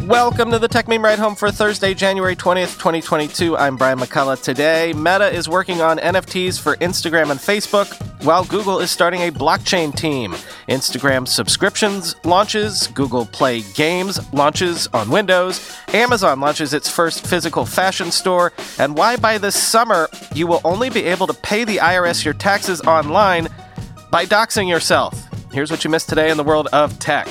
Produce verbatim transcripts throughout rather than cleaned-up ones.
Welcome to the Tech Meme Ride Home for Thursday, January twentieth, twenty twenty-two. I'm Brian McCullough. Today, Meta is working on N F Ts for Instagram and Facebook, while Google is starting a blockchain team. Instagram subscriptions launches, Google Play Games launches on Windows, Amazon launches its first physical fashion store, and why by this summer you will only be able to pay the I R S your taxes online by doxing yourself. Here's what you missed today in the world of tech.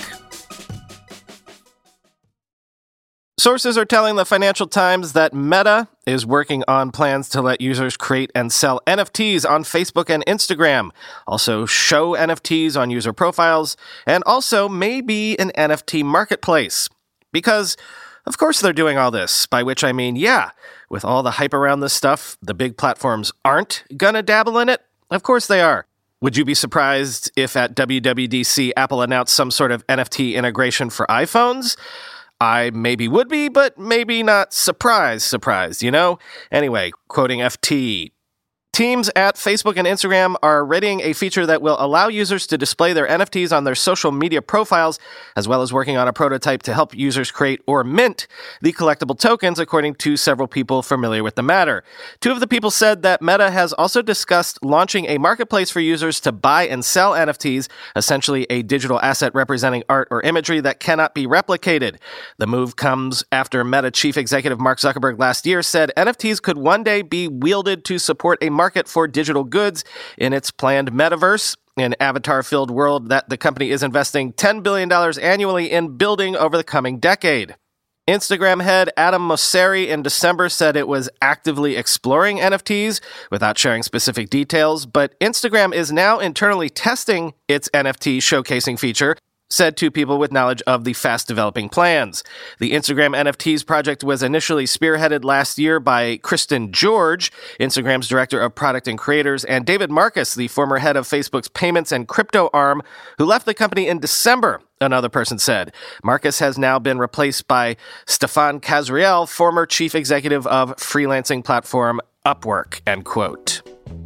Sources are telling the Financial Times that Meta is working on plans to let users create and sell N F Ts on Facebook and Instagram, also show N F Ts on user profiles, and also maybe an N F T marketplace. Because, of course, they're doing all this, by which I mean, yeah, with all the hype around this stuff, the big platforms aren't gonna dabble in it? Of course they are. Would you be surprised if at W W D C Apple announced some sort of N F T integration for iPhones? I maybe would be, but maybe not surprise, surprise, you know? Anyway, quoting F T, teams at Facebook and Instagram are readying a feature that will allow users to display their N F Ts on their social media profiles, as well as working on a prototype to help users create or mint the collectible tokens, according to several people familiar with the matter. Two of the people said that Meta has also discussed launching a marketplace for users to buy and sell N F Ts, essentially a digital asset representing art or imagery that cannot be replicated. The move comes after Meta chief executive Mark Zuckerberg last year said N F Ts could one day be wielded to support a market for digital goods in its planned metaverse, an avatar-filled world that the company is investing ten billion dollars annually in building over the coming decade. Instagram head Adam Mosseri in December said it was actively exploring N F Ts without sharing specific details, but Instagram is now internally testing its N F T showcasing feature, said two people with knowledge of the fast-developing plans. The Instagram N F Ts project was initially spearheaded last year by Kristen George, Instagram's director of product and creators, and David Marcus, the former head of Facebook's payments and crypto arm, who left the company in December, another person said. Marcus has now been replaced by Stefan Kazriel, former chief executive of freelancing platform Upwork, end quote.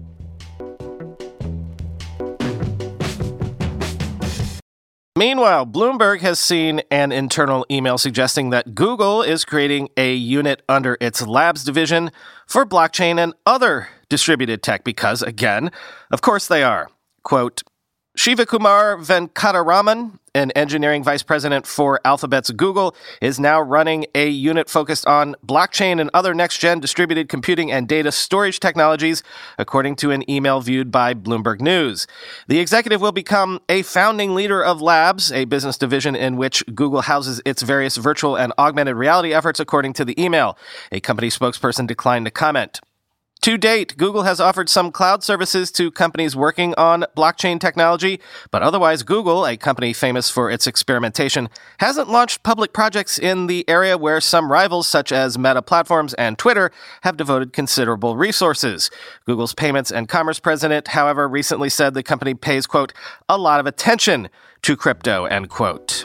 Meanwhile, Bloomberg has seen an internal email suggesting that Google is creating a unit under its labs division for blockchain and other distributed tech because, again, of course they are. Quote, Shivakumar Venkataraman, an engineering vice president for Alphabet's Google, is now running a unit focused on blockchain and other next-gen distributed computing and data storage technologies, according to an email viewed by Bloomberg News. The executive will become a founding leader of Labs, a business division in which Google houses its various virtual and augmented reality efforts, according to the email. A company spokesperson declined to comment. To date, Google has offered some cloud services to companies working on blockchain technology, but otherwise Google, a company famous for its experimentation, hasn't launched public projects in the area where some rivals such as Meta Platforms and Twitter have devoted considerable resources. Google's payments and commerce president, however, recently said the company pays, quote, a lot of attention to crypto, end quote.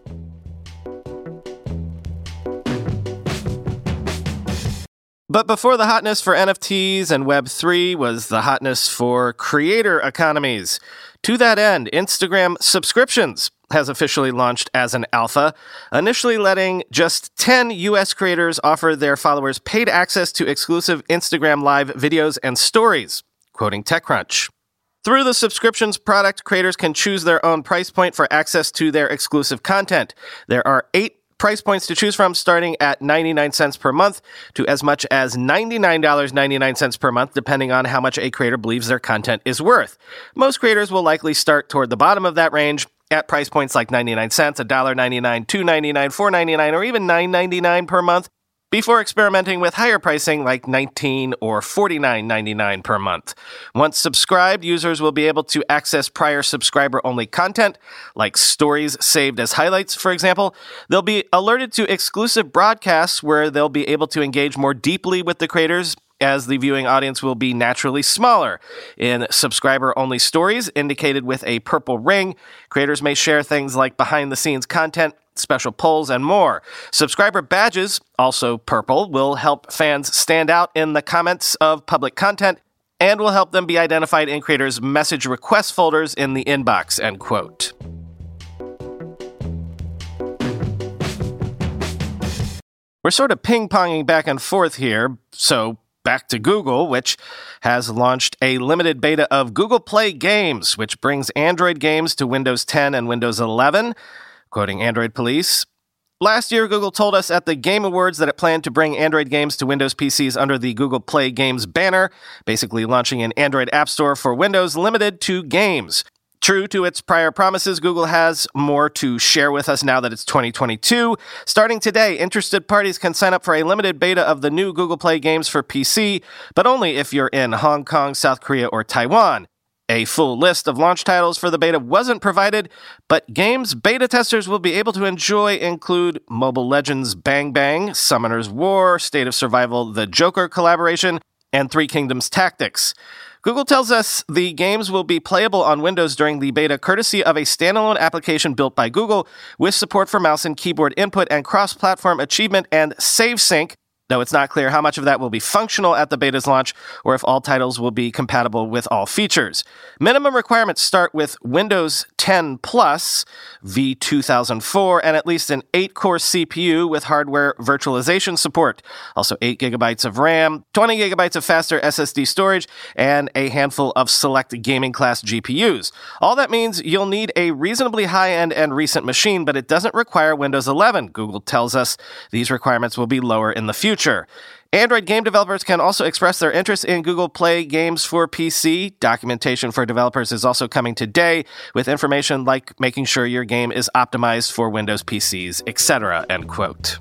But before the hotness for N F Ts and Web three was the hotness for creator economies. To that end, Instagram subscriptions has officially launched as an alpha, initially letting just ten U S creators offer their followers paid access to exclusive Instagram Live videos and stories, quoting TechCrunch. Through the subscriptions product, creators can choose their own price point for access to their exclusive content. There are eight price points to choose from, starting at ninety-nine cents per month to as much as ninety-nine dollars and ninety-nine cents per month, depending on how much a creator believes their content is worth. Most creators will likely start toward the bottom of that range at price points like ninety-nine cents, one dollar and ninety-nine cents, two dollars and ninety-nine cents, four dollars and ninety-nine cents, or even nine dollars and ninety-nine cents per month, before experimenting with higher pricing like nineteen dollars or forty-nine dollars and ninety-nine cents per month. Once subscribed, users will be able to access prior subscriber-only content, like stories saved as highlights, for example. They'll be alerted to exclusive broadcasts where they'll be able to engage more deeply with the creators, as the viewing audience will be naturally smaller. In subscriber-only stories, indicated with a purple ring, creators may share things like behind-the-scenes content, special polls, and more. Subscriber badges, also purple, will help fans stand out in the comments of public content and will help them be identified in creators' message request folders in the inbox, end quote. We're sort of ping-ponging back and forth here, so back to Google, which has launched a limited beta of Google Play Games, which brings Android games to Windows ten and Windows eleven. Quoting Android Police, last year, Google told us at the Game Awards that it planned to bring Android games to Windows P Cs under the Google Play Games banner, basically launching an Android App Store for Windows limited to games. True to its prior promises, Google has more to share with us now that it's twenty twenty-two. Starting today, interested parties can sign up for a limited beta of the new Google Play games for P C, but only if you're in Hong Kong, South Korea, or Taiwan. A full list of launch titles for the beta wasn't provided, but games beta testers will be able to enjoy include Mobile Legends Bang Bang, Summoner's War, State of Survival The Joker collaboration, and Three Kingdoms Tactics. Google tells us the games will be playable on Windows during the beta courtesy of a standalone application built by Google with support for mouse and keyboard input and cross-platform achievement and save sync, though it's not clear how much of that will be functional at the beta's launch or if all titles will be compatible with all features. Minimum requirements start with Windows ten Plus, V two thousand four, and at least an eight-core C P U with hardware virtualization support. Also eight gigabytes of RAM, twenty gigabytes of faster S S D storage, and a handful of select gaming-class G P Us. All that means you'll need a reasonably high-end and recent machine, but it doesn't require Windows eleven. Google tells us these requirements will be lower in the future. Android game developers can also express their interest in Google Play Games for P C. Documentation for developers is also coming today with information like making sure your game is optimized for Windows P Cs, et cetera, end quote.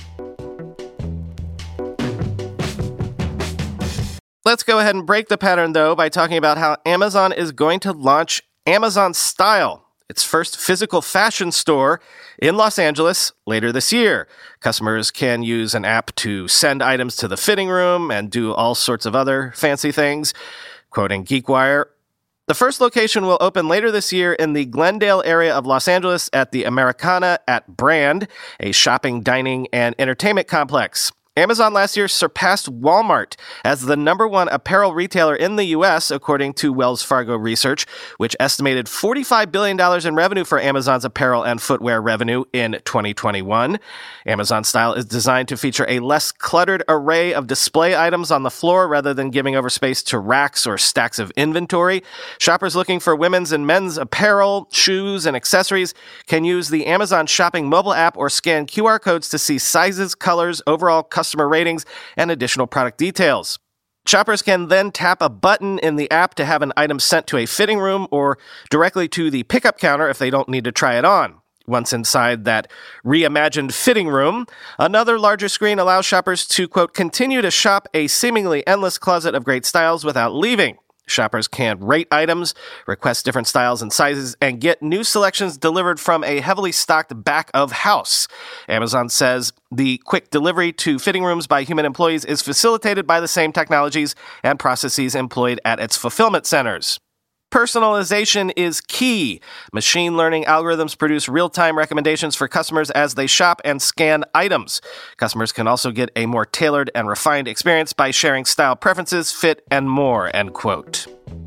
Let's go ahead and break the pattern, though, by talking about how Amazon is going to launch Amazon Style, its first physical fashion store in Los Angeles later this year. Customers can use an app to send items to the fitting room and do all sorts of other fancy things. Quoting GeekWire, the first location will open later this year in the Glendale area of Los Angeles at the Americana at Brand, a shopping, dining, and entertainment complex. Amazon last year surpassed Walmart as the number one apparel retailer in the U S, according to Wells Fargo Research, which estimated forty-five billion dollars in revenue for Amazon's apparel and footwear revenue in twenty twenty-one. Amazon Style is designed to feature a less cluttered array of display items on the floor rather than giving over space to racks or stacks of inventory. Shoppers looking for women's and men's apparel, shoes, and accessories can use the Amazon Shopping mobile app or scan Q R codes to see sizes, colors, overall customer ratings, and additional product details. Shoppers can then tap a button in the app to have an item sent to a fitting room or directly to the pickup counter if they don't need to try it on. Once inside that reimagined fitting room, another larger screen allows shoppers to, quote, continue to shop a seemingly endless closet of great styles without leaving. Shoppers can rate items, request different styles and sizes, and get new selections delivered from a heavily stocked back of house. Amazon says the quick delivery to fitting rooms by human employees is facilitated by the same technologies and processes employed at its fulfillment centers. Personalization is key. Machine learning algorithms produce real-time recommendations for customers as they shop and scan items. Customers can also get a more tailored and refined experience by sharing style preferences, fit, and more, end quote.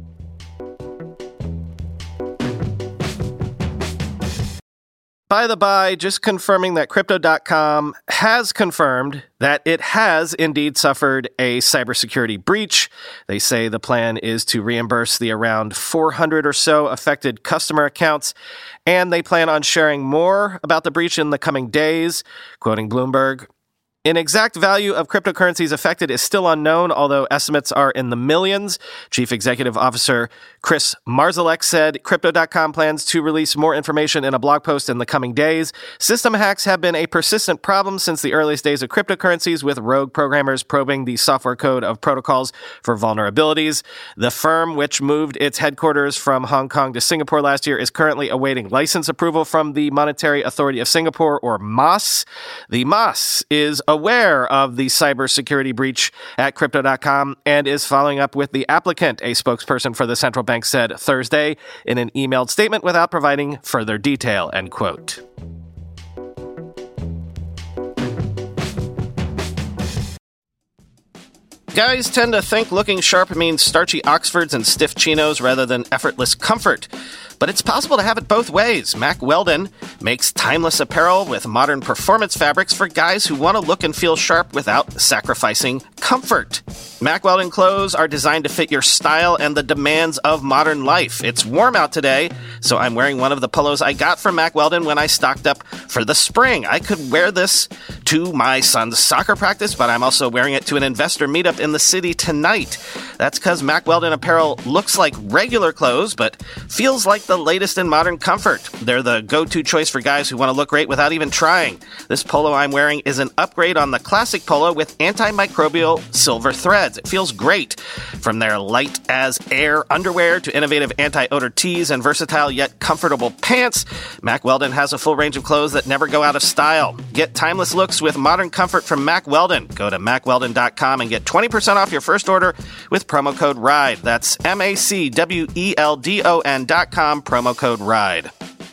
By the by, just confirming that Crypto dot com has confirmed that it has indeed suffered a cybersecurity breach. They say the plan is to reimburse the around four hundred or so affected customer accounts, and they plan on sharing more about the breach in the coming days. Quoting Bloomberg, an exact value of cryptocurrencies affected is still unknown, although estimates are in the millions. Chief Executive Officer Chris Marszalek said Crypto dot com plans to release more information in a blog post in the coming days. System hacks have been a persistent problem since the earliest days of cryptocurrencies, with rogue programmers probing the software code of protocols for vulnerabilities. The firm, which moved its headquarters from Hong Kong to Singapore last year, is currently awaiting license approval from the Monetary Authority of Singapore, or M A S. The M A S is aware of the cybersecurity breach at Crypto dot com and is following up with the applicant, a spokesperson for the central bank said Thursday in an emailed statement without providing further detail, end quote. Guys tend to think looking sharp means starchy Oxfords and stiff chinos rather than effortless comfort. But it's possible to have it both ways. Mack Weldon makes timeless apparel with modern performance fabrics for guys who want to look and feel sharp without sacrificing comfort. Mack Weldon clothes are designed to fit your style and the demands of modern life. It's warm out today, so I'm wearing one of the polos I got from Mack Weldon when I stocked up for the spring. I could wear this to my son's soccer practice, but I'm also wearing it to an investor meetup in the city tonight. That's because Mack Weldon apparel looks like regular clothes, but feels like the latest in modern comfort. They're the go-to choice for guys who want to look great without even trying. This polo I'm wearing is an upgrade on the classic polo with antimicrobial silver threads. It feels great. From their light as air underwear to innovative anti-odor tees and versatile yet comfortable pants, Mack Weldon has a full range of clothes that never go out of style. Get timeless looks with modern comfort from Mack Weldon. Go to mack weldon dot com and get twenty percent off your first order with promo code RIDE. That's M A C W E L D O N dot com, promo code RIDE.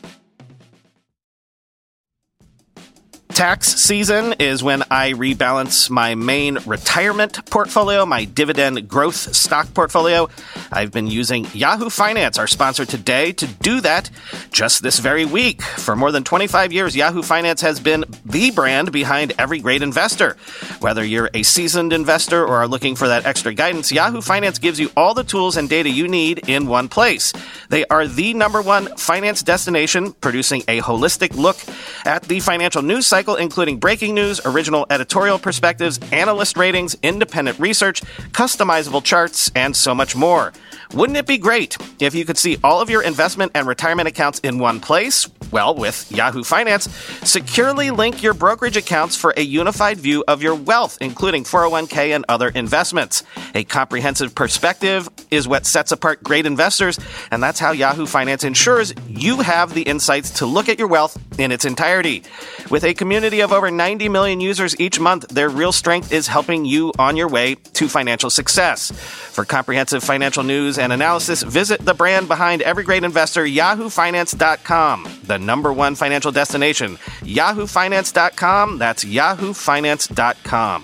Tax season is when I rebalance my main retirement portfolio, my dividend growth stock portfolio. I've been using Yahoo Finance, our sponsor today, to do that just this very week. For more than twenty-five years, Yahoo Finance has been the brand behind every great investor. Whether you're a seasoned investor or are looking for that extra guidance, Yahoo Finance gives you all the tools and data you need in one place. They are the number one finance destination, producing a holistic look at the financial news cycle, including breaking news, original editorial perspectives, analyst ratings, independent research, customizable charts, and so much more. Wouldn't it be great if you could see all of your investment and retirement accounts in one place? Well, with Yahoo Finance, securely link your brokerage accounts for a unified view of your wealth, including four oh one k and other investments. A comprehensive perspective is what sets apart great investors, and that's how Yahoo Finance ensures you have the insights to look at your wealth in its entirety. With a community of over ninety million users each month, their real strength is helping you on your way to financial success. For comprehensive financial news and analysis, visit the brand behind every great investor, yahoo finance dot com, the number one financial destination. yahoo finance dot com, that's yahoo finance dot com.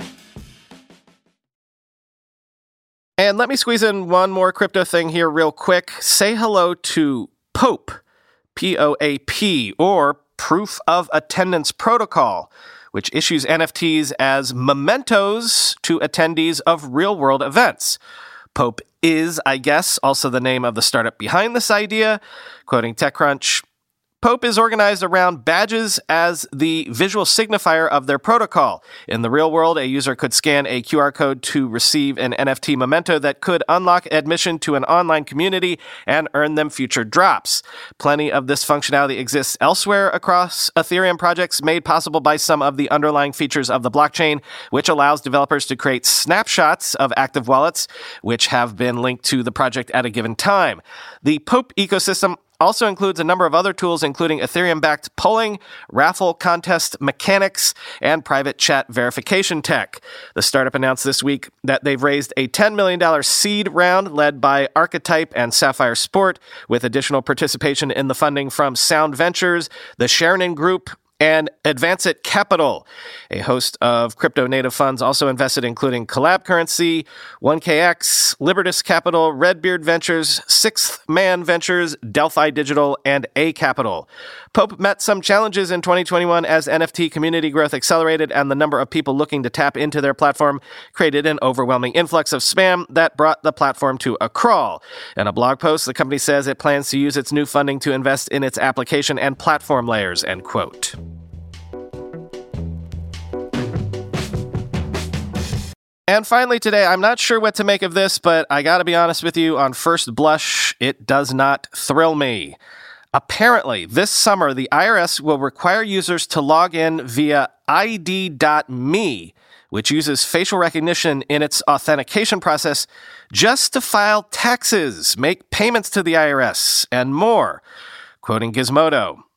And let me squeeze in one more crypto thing here real quick. Say hello to Poap, P O A P, or Proof of Attendance Protocol, which issues N F Ts as mementos to attendees of real-world events. Poap is, I guess, also the name of the startup behind this idea. Quoting TechCrunch, Poap is organized around badges as the visual signifier of their protocol. In the real world, a user could scan a Q R code to receive an N F T memento that could unlock admission to an online community and earn them future drops. Plenty of this functionality exists elsewhere across Ethereum projects, made possible by some of the underlying features of the blockchain, which allows developers to create snapshots of active wallets, which have been linked to the project at a given time. The Poap ecosystem also includes a number of other tools, including Ethereum-backed polling, raffle contest mechanics, and private chat verification tech. The startup announced this week that they've raised a ten million dollars seed round led by Archetype and Sapphire Sport, with additional participation in the funding from Sound Ventures, the Shernin Group, and Advancit Capital. A host of crypto-native funds also invested, including Collab Currency, one K X, Libertas Capital, Redbeard Ventures, Sixth Man Ventures, Delphi Digital, and A Capital. Poap met some challenges in twenty twenty-one as N F T community growth accelerated and the number of people looking to tap into their platform created an overwhelming influx of spam that brought the platform to a crawl. In a blog post, the company says it plans to use its new funding to invest in its application and platform layers, end quote. And finally today, I'm not sure what to make of this, but I gotta be honest with you, on first blush, it does not thrill me. Apparently, this summer, the I R S will require users to log in via I D dot me, which uses facial recognition in its authentication process, just to file taxes, make payments to the I R S, and more. Quoting Gizmodo,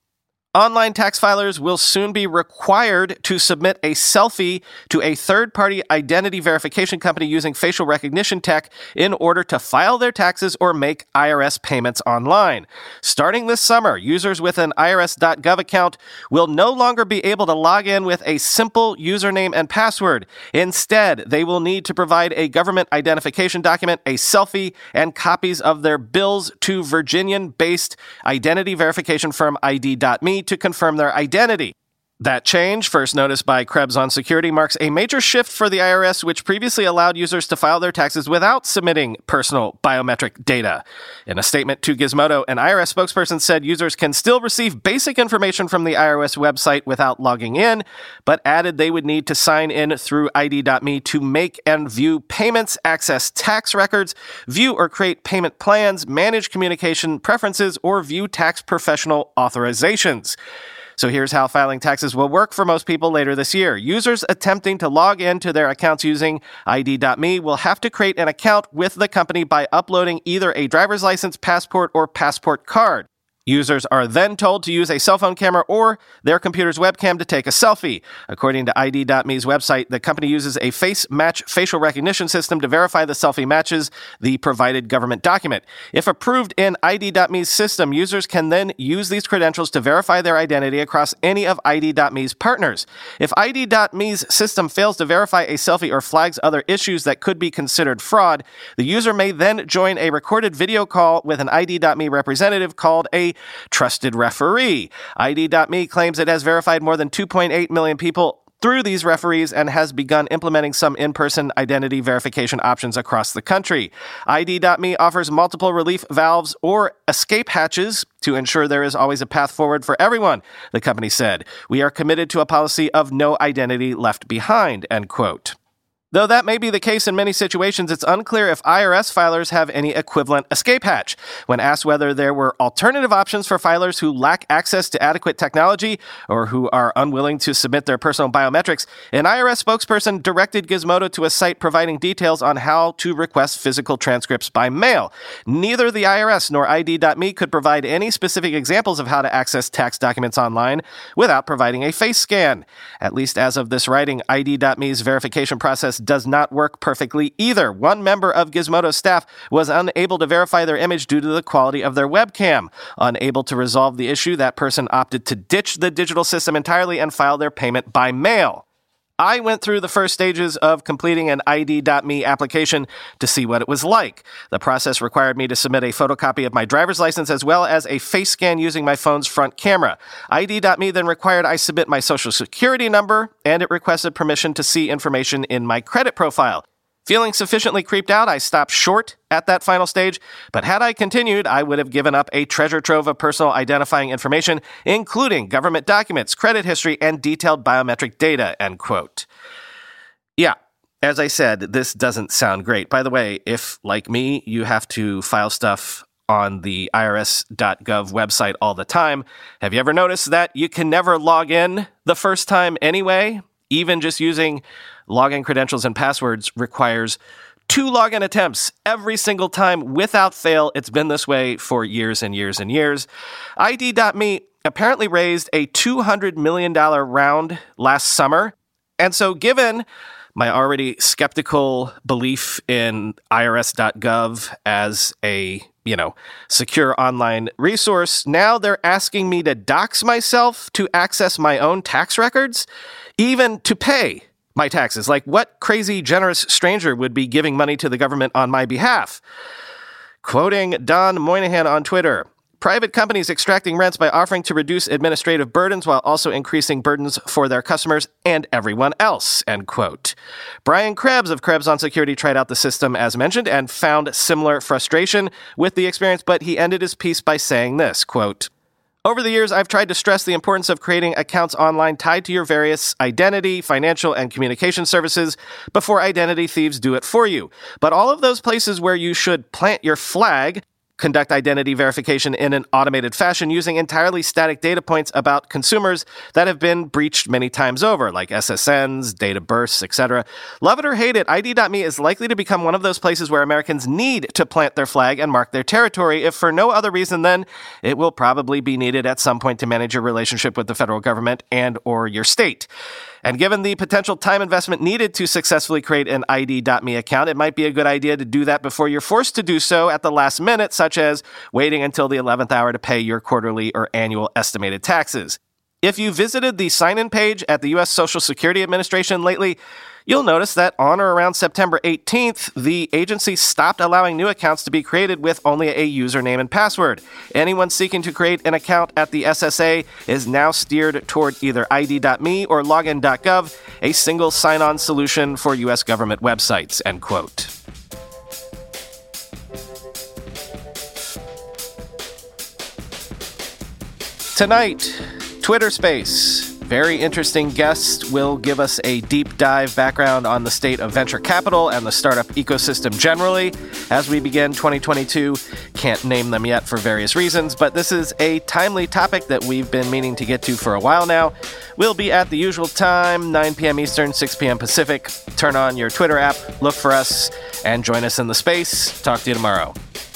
Online tax filers will soon be required to submit a selfie to a third-party identity verification company using facial recognition tech in order to file their taxes or make I R S payments online. Starting this summer, users with an I R S dot gov account will no longer be able to log in with a simple username and password. Instead, they will need to provide a government identification document, a selfie, and copies of their bills to Virginian-based identity verification firm I D dot me to confirm their identity. That change, first noticed by Krebs on Security, marks a major shift for the I R S, which previously allowed users to file their taxes without submitting personal biometric data. In a statement to Gizmodo, an I R S spokesperson said users can still receive basic information from the I R S website without logging in, but added they would need to sign in through I D dot me to make and view payments, access tax records, view or create payment plans, manage communication preferences, or view tax professional authorizations. So here's how filing taxes will work for most people later this year. Users attempting to log into their accounts using I D dot me will have to create an account with the company by uploading either a driver's license, passport, or passport card. Users are then told to use a cell phone camera or their computer's webcam to take a selfie. According to I D dot me's website, the company uses a face match facial recognition system to verify the selfie matches the provided government document. If approved in I D dot me's system, users can then use these credentials to verify their identity across any of I D dot me's partners. If I D dot me's system fails to verify a selfie or flags other issues that could be considered fraud, the user may then join a recorded video call with an I D dot me representative called a trusted referee. I D dot me claims it has verified more than two point eight million people through these referees and has begun implementing some in-person identity verification options across the country. I D dot me offers multiple relief valves or escape hatches to ensure there is always a path forward for everyone, the company said. We are committed to a policy of no identity left behind, end quote. Though that may be the case in many situations, it's unclear if I R S filers have any equivalent escape hatch. When asked whether there were alternative options for filers who lack access to adequate technology or who are unwilling to submit their personal biometrics, an I R S spokesperson directed Gizmodo to a site providing details on how to request physical transcripts by mail. Neither the I R S nor I D dot me could provide any specific examples of how to access tax documents online without providing a face scan. At least as of this writing, I D dot me's verification process does not work perfectly either. One member of Gizmodo's staff was unable to verify their image due to the quality of their webcam. Unable to resolve the issue, that person opted to ditch the digital system entirely and file their payment by mail. I went through the first stages of completing an I D dot me application to see what it was like. The process required me to submit a photocopy of my driver's license as well as a face scan using my phone's front camera. I D dot me then required I submit my social security number, and it requested permission to see information in my credit profile. Feeling sufficiently creeped out, I stopped short at that final stage, but had I continued, I would have given up a treasure trove of personal identifying information, including government documents, credit history, and detailed biometric data, end quote. Yeah, as I said, this doesn't sound great. By the way, if, like me, you have to file stuff on the I R S dot gov website all the time, have you ever noticed that you can never log in the first time anyway? Even just using login credentials and passwords requires two login attempts every single time without fail. It's been this way for years and years and years. I D dot me apparently raised a two hundred million dollars round last summer. And so given my already skeptical belief in I R S dot gov as a, you know, secure online resource, now they're asking me to dox myself to access my own tax records, even to pay my taxes. Like, what crazy generous stranger would be giving money to the government on my behalf? Quoting Don Moynihan on Twitter, private companies extracting rents by offering to reduce administrative burdens while also increasing burdens for their customers and everyone else, end quote. Brian Krebs of Krebs on Security tried out the system as mentioned and found similar frustration with the experience, but he ended his piece by saying this, quote, "Over the years, I've tried to stress the importance of creating accounts online tied to your various identity, financial, and communication services before identity thieves do it for you. But all of those places where you should plant your flag conduct identity verification in an automated fashion using entirely static data points about consumers that have been breached many times over, like S S Ns, date of births, et cetera. Love it or hate it, I D dot me is likely to become one of those places where Americans need to plant their flag and mark their territory, if for no other reason than it will probably be needed at some point to manage your relationship with the federal government and or your state. And given the potential time investment needed to successfully create an I D dot me account, it might be a good idea to do that before you're forced to do so at the last minute, such as waiting until the eleventh hour to pay your quarterly or annual estimated taxes. If you visited the sign-in page at the U S Social Security Administration lately, you'll notice that on or around September eighteenth, the agency stopped allowing new accounts to be created with only a username and password. Anyone seeking to create an account at the S S A is now steered toward either I D dot me or login dot gov, a single sign-on solution for U S government websites, end quote. Tonight, Twitter Space. Very interesting guest will give us a deep dive background on the state of venture capital and the startup ecosystem generally as we begin twenty twenty-two. Can't name them yet for various reasons, but this is a timely topic that we've been meaning to get to for a while now. We'll be at the usual time, nine p.m. Eastern, six p.m. Pacific. Turn on your Twitter app, look for us, and join us in the space. Talk to you tomorrow.